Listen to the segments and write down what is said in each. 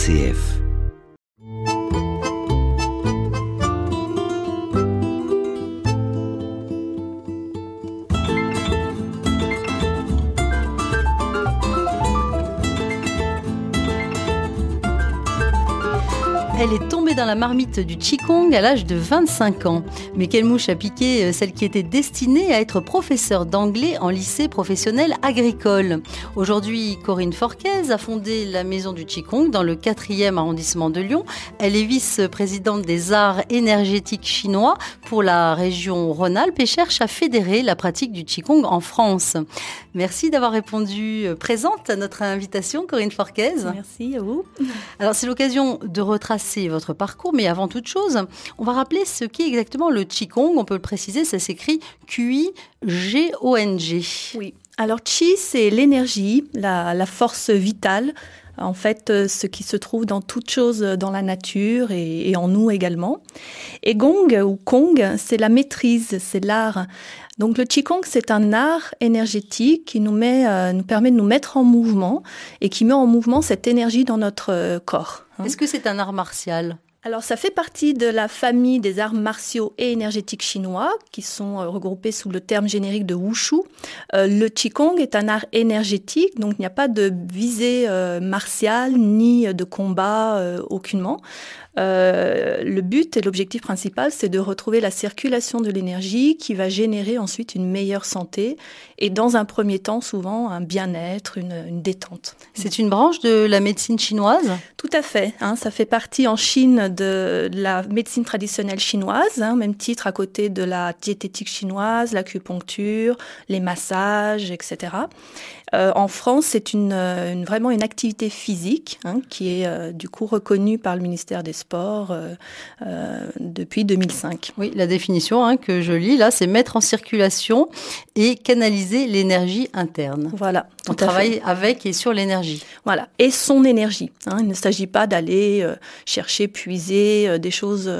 RCF. Elle est tombée dans la marmite du Qigong à l'âge de 25 ans. Mais quelle mouche a piqué celle qui était destinée à être professeure d'anglais en lycée professionnel agricole. Aujourd'hui, Corinne Forquez a fondé la Maison du Qigong dans le 4e arrondissement de Lyon. Elle est vice-présidente des arts énergétiques chinois pour la région Rhône-Alpes et cherche à fédérer la pratique du Qigong en France. Merci d'avoir répondu présente à notre invitation, Corinne Forquez. Merci à vous. Alors, c'est l'occasion de retracer votre parcours, mais avant toute chose, on va rappeler ce qu'est exactement le Qigong. On peut le préciser, ça s'écrit Qi-G-O-N-G. Oui. Alors, Qi, c'est l'énergie, la force vitale. En fait, ce qui se trouve dans toute chose dans la nature et en nous également. Et Gong ou Kong, c'est la maîtrise, c'est l'art. Donc le Qigong, c'est un art énergétique qui nous permet de nous mettre en mouvement et qui met en mouvement cette énergie dans notre corps. Est-ce que c'est un art martial ? Alors, ça fait partie de la famille des arts martiaux et énergétiques chinois qui sont regroupés sous le terme générique de Wushu. Le Qigong est un art énergétique, donc il n'y a pas de visée martiale ni de combat aucunement. Le but et l'objectif principal, c'est de retrouver la circulation de l'énergie qui va générer ensuite une meilleure santé et dans un premier temps, souvent, un bien-être, une détente. C'est une branche de la médecine chinoise ? Tout à fait. Ça fait partie en Chine de la médecine traditionnelle chinoise, même titre à côté de la diététique chinoise, l'acupuncture, les massages, etc. En France, c'est vraiment une activité physique qui est du coup reconnue par le ministère des Sports depuis 2005. Oui, la définition que je lis là, c'est mettre en circulation et canaliser l'énergie interne. Voilà. On travaille avec et sur l'énergie. Voilà, et son énergie. Il ne s'agit pas d'aller chercher, puiser des choses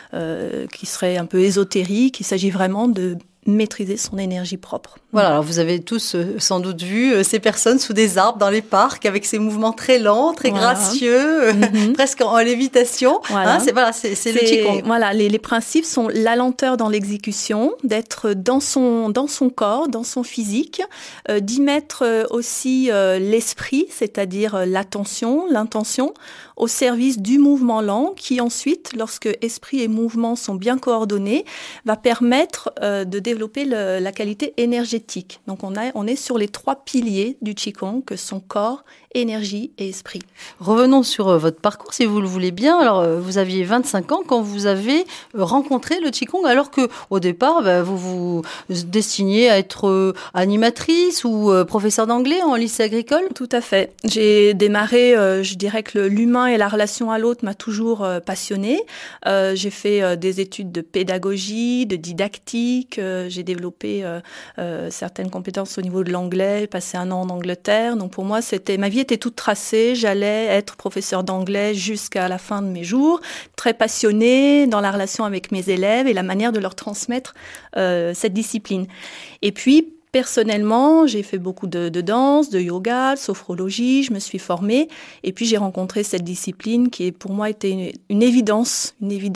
qui seraient un peu ésotériques. Il s'agit vraiment de maîtriser son énergie propre. Voilà, alors vous avez tous sans doute vu ces personnes sous des arbres dans les parcs avec ces mouvements très lents, très gracieux, presque en lévitation. Voilà. C'est le Qigong. Voilà, les principes sont la lenteur dans l'exécution, d'être dans son corps, dans son physique, d'y mettre aussi l'esprit, c'est-à-dire l'attention, l'intention, au service du mouvement lent qui ensuite, lorsque esprit et mouvement sont bien coordonnés, va permettre de développer la qualité énergétique. Donc on est sur les 3 piliers du Qigong que sont corps, énergie et esprit. Revenons sur votre parcours si vous le voulez bien. Alors vous aviez 25 ans quand vous avez rencontré le Qigong alors que au départ vous vous destiniez à être animatrice ou professeur d'anglais en lycée agricole. Tout à fait. J'ai démarré, je dirais que l'humain et la relation à l'autre m'a toujours passionnée. J'ai fait des études de pédagogie, de didactique. J'ai développé certaines compétences au niveau de l'anglais, passé 1 an en Angleterre. Donc pour moi, ma vie était toute tracée. J'allais être professeur d'anglais jusqu'à la fin de mes jours, très passionnée dans la relation avec mes élèves et la manière de leur transmettre cette discipline. Et puis, personnellement, j'ai fait beaucoup de danse, de yoga, de sophrologie, je me suis formée et puis j'ai rencontré cette discipline qui pour moi était une évidence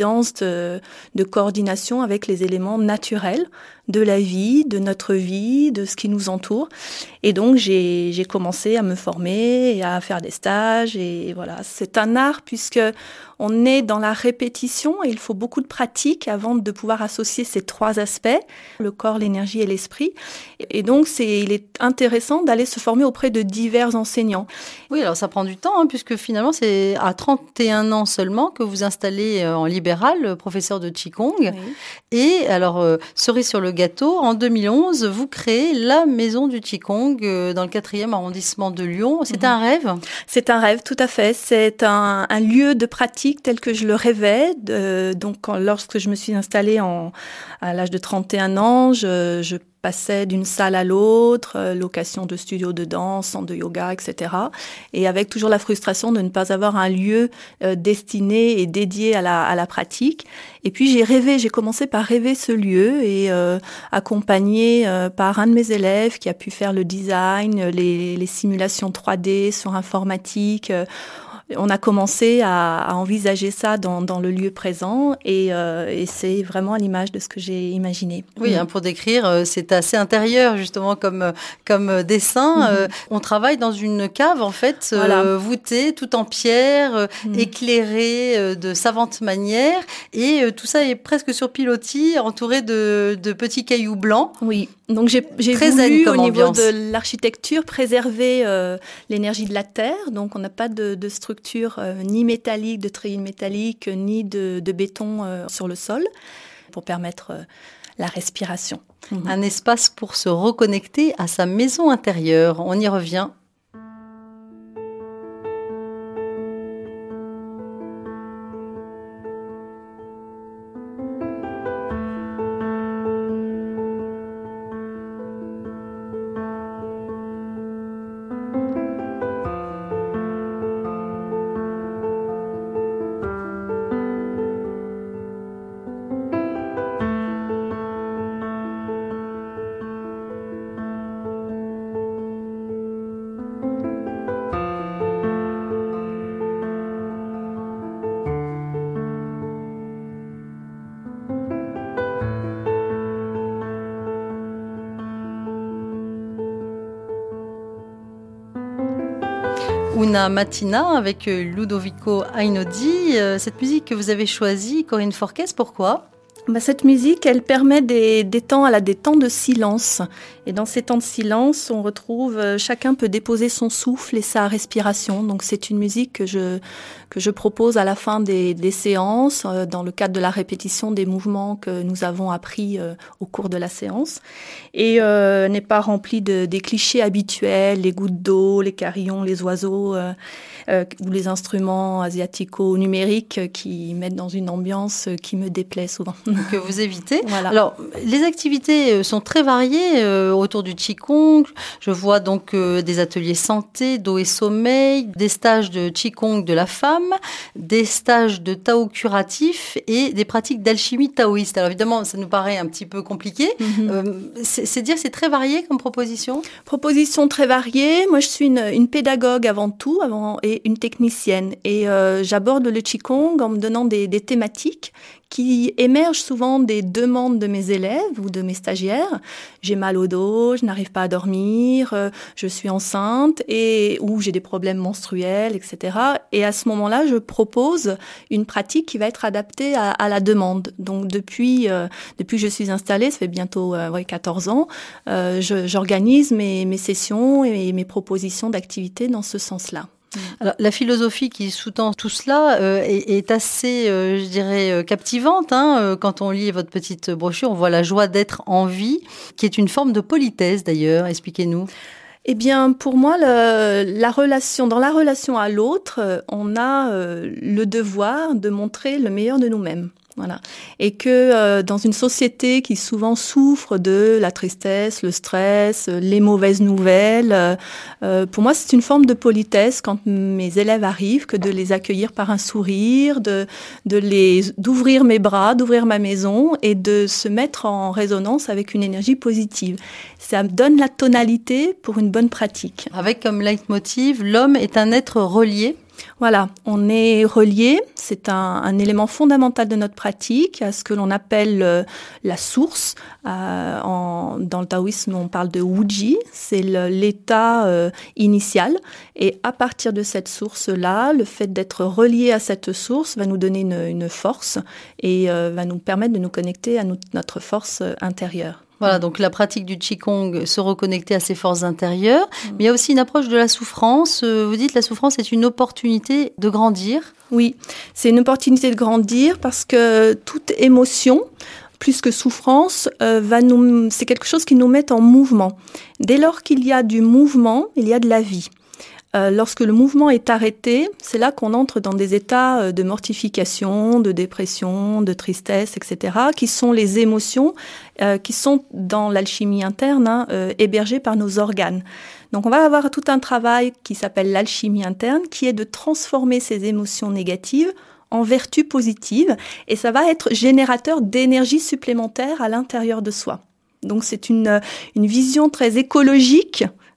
de coordination avec les éléments naturels de la vie, de notre vie, de ce qui nous entoure. Et donc j'ai commencé à me former et à faire des stages et voilà, c'est un art puisque on est dans la répétition et il faut beaucoup de pratique avant de pouvoir associer ces 3 aspects, le corps, l'énergie et l'esprit. Et donc, il est intéressant d'aller se former auprès de divers enseignants. Oui, alors ça prend du temps, puisque finalement, c'est à 31 ans seulement que vous installez en libéral, professeur de Qigong. Oui. Et alors, cerise sur le gâteau, en 2011, vous créez la Maison du Qigong dans le 4e arrondissement de Lyon. C'est un rêve ? C'est un rêve, tout à fait. C'est un lieu de pratique tel que je le rêvais. Donc, lorsque je me suis installée à l'âge de 31 ans, je passais d'une salle à l'autre, location de studio de danse, centre de yoga, etc. Et avec toujours la frustration de ne pas avoir un lieu destiné et dédié à la pratique. Et puis j'ai commencé par rêver ce lieu et accompagné par un de mes élèves qui a pu faire le design, les simulations 3D sur informatique. on a commencé à envisager ça dans le lieu présent et c'est vraiment à l'image de ce que j'ai imaginé. Oui, pour décrire, c'est assez intérieur justement comme dessin. On travaille dans une cave en fait, voûtée, tout en pierre, éclairée de savante manière, et tout ça est presque sur pilotis, entouré de petits cailloux blancs. Oui, donc j'ai voulu au niveau de l'architecture préserver l'énergie de la terre, donc on n'a pas de structure ni métallique, de treillis métalliques, ni de béton sur le sol, pour permettre la respiration. Un espace pour se reconnecter à sa maison intérieure. On y revient. Una Mattina avec Ludovico Einaudi. Cette musique que vous avez choisie, Corinne Forquès, pourquoi ? Cette musique, elle permet des temps, elle a des temps de silence. Et dans ces temps de silence, on retrouve, chacun peut déposer son souffle et sa respiration. Donc c'est une musique que je propose à la fin des séances, dans le cadre de la répétition des mouvements que nous avons appris au cours de la séance. Et n'est pas remplie des clichés habituels, les gouttes d'eau, les carillons, les oiseaux, ou les instruments asiatico-numériques qui mettent dans une ambiance qui me déplaît souvent. Que vous évitez. Voilà. Alors, les activités sont très variées autour du Qigong. Je vois donc des ateliers santé, dos et sommeil, des stages de Qigong de la femme, des stages de Tao curatif et des pratiques d'alchimie taoïste. Alors évidemment, ça nous paraît un petit peu compliqué. C'est dire que c'est très varié comme proposition ? Proposition très variée. Moi, je suis une pédagogue avant tout, et une technicienne. Et j'aborde le Qigong en me donnant des thématiques qui émergent souvent des demandes de mes élèves ou de mes stagiaires. J'ai mal au dos, je n'arrive pas à dormir, je suis enceinte ou j'ai des problèmes menstruels, etc. Et à ce moment-là, je propose une pratique qui va être adaptée à la demande. Donc depuis que je suis installée, ça fait bientôt 14 ans, j'organise mes sessions et mes propositions d'activités dans ce sens-là. Alors, la philosophie qui sous-tend tout cela est assez, je dirais, captivante. Quand on lit votre petite brochure, on voit la joie d'être en vie, qui est une forme de politesse d'ailleurs. Expliquez-nous. Eh bien, pour moi, dans la relation à l'autre, on a le devoir de montrer le meilleur de nous-mêmes. Voilà. Et que dans une société qui souvent souffre de la tristesse, le stress, les mauvaises nouvelles, pour moi c'est une forme de politesse quand mes élèves arrivent, que de les accueillir par un sourire, d'ouvrir mes bras, d'ouvrir ma maison et de se mettre en résonance avec une énergie positive. Ça me donne la tonalité pour une bonne pratique. Avec comme leitmotiv, l'homme est un être relié. Voilà, on est relié, c'est un élément fondamental de notre pratique, à ce que l'on appelle la source. Dans le taoïsme, on parle de Wuji, c'est l'état initial. Et à partir de cette source-là, le fait d'être relié à cette source va nous donner une force et va nous permettre de nous connecter à notre force intérieure. Voilà, donc la pratique du Qigong, se reconnecter à ses forces intérieures. Mais il y a aussi une approche de la souffrance. Vous dites que la souffrance est une opportunité de grandir. Oui, c'est une opportunité de grandir parce que toute émotion, plus que souffrance, c'est quelque chose qui nous met en mouvement. Dès lors qu'il y a du mouvement, il y a de la vie. Lorsque le mouvement est arrêté, c'est là qu'on entre dans des états de mortification, de dépression, de tristesse, etc., qui sont les émotions qui sont dans l'alchimie interne, hébergées par nos organes. Donc on va avoir tout un travail qui s'appelle l'alchimie interne, qui est de transformer ces émotions négatives en vertus positives, et ça va être générateur d'énergie supplémentaire à l'intérieur de soi. Donc c'est une vision très écologique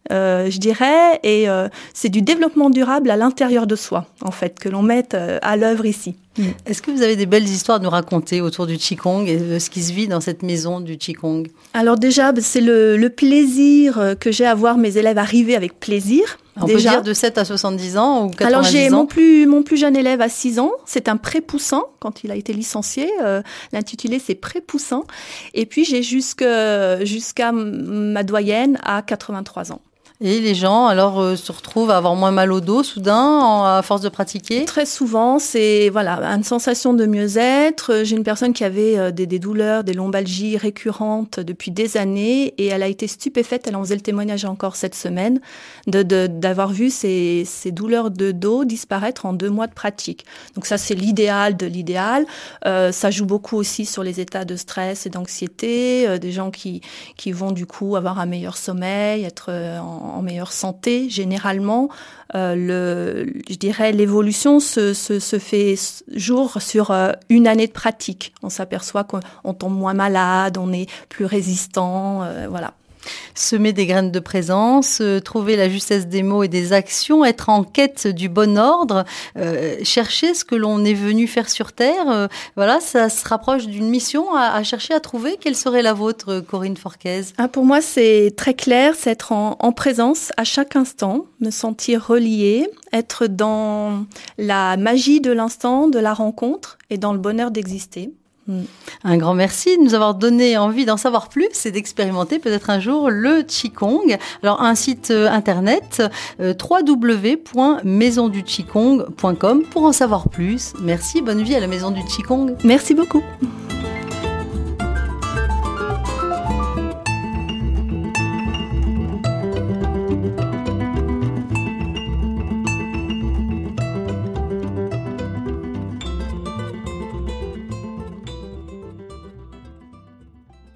je dirais, et c'est du développement durable à l'intérieur de soi, en fait, que l'on mette à l'œuvre ici. Est-ce que vous avez des belles histoires à nous raconter autour du Qigong et de ce qui se vit dans cette maison du Qigong? Alors déjà, c'est le plaisir que j'ai à voir mes élèves arriver avec plaisir. On peut dire de 7 à 70 ans ou 90 ans? Alors j'ai mon plus jeune élève à 6 ans, c'est un prépoussant quand il a été licencié, l'intitulé c'est prépoussant. Et puis j'ai jusqu'à ma doyenne à 83 ans. Et les gens, alors, se retrouvent à avoir moins mal au dos, soudain, à force de pratiquer? Très souvent, c'est une sensation de mieux-être. J'ai une personne qui avait des douleurs, des lombalgies récurrentes depuis des années et elle a été stupéfaite, elle en faisait le témoignage encore cette semaine, d'avoir vu ces douleurs de dos disparaître en 2 mois de pratique. Donc ça, c'est l'idéal de l'idéal. Ça joue beaucoup aussi sur les états de stress et d'anxiété, des gens qui vont du coup avoir un meilleur sommeil, être en meilleure santé généralement. Je dirais l'évolution se fait jour sur une année de pratique. On s'aperçoit qu'on tombe moins malade, on est plus résistant, voilà. Semer des graines de présence, trouver la justesse des mots et des actions, être en quête du bon ordre, chercher ce que l'on est venu faire sur Terre. Voilà, ça se rapproche d'une mission à chercher à trouver. Quelle serait la vôtre, Corinne Forquez? Pour moi, c'est très clair, c'est être en présence à chaque instant, me sentir reliée, être dans la magie de l'instant, de la rencontre et dans le bonheur d'exister. Un grand merci de nous avoir donné envie d'en savoir plus et d'expérimenter peut-être un jour le Qigong. Alors un site internet www.maisonduqigong.com pour en savoir plus. Merci, bonne vie à la Maison du Qigong. Merci beaucoup.